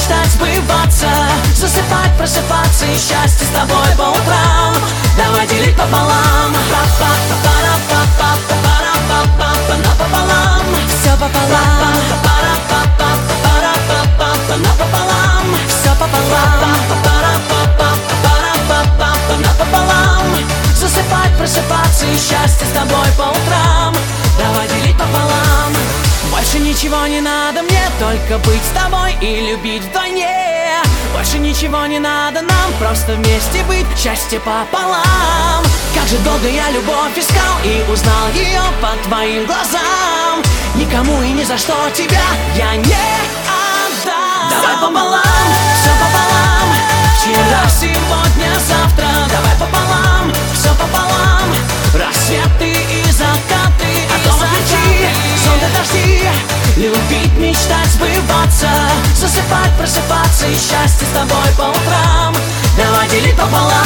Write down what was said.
мечтать сбываться, засыпать, просыпаться и счастье с тобой по утрам. Давай делить пополам, напополам, все пополам, напополам, все пополам, напополам. Засыпать, просыпаться и счастье с тобой по утрам. Давай делить пополам. Больше ничего не надо мне, только быть с тобой и любить вдвойне. Больше ничего не надо нам, просто вместе быть, счастье пополам. Как же долго я любовь искал и узнал ее по твоим глазам. Никому и ни за что тебя я не отдам. Давай пополам, все пополам. Вчера, сегодня, завтра. Давай пополам, все пополам. Рассветы и закаты, а дома ключи, сон до дожди. Любить, мечтать, сбываться, засыпать, просыпаться и счастье с тобой по утрам. Давай делить пополам.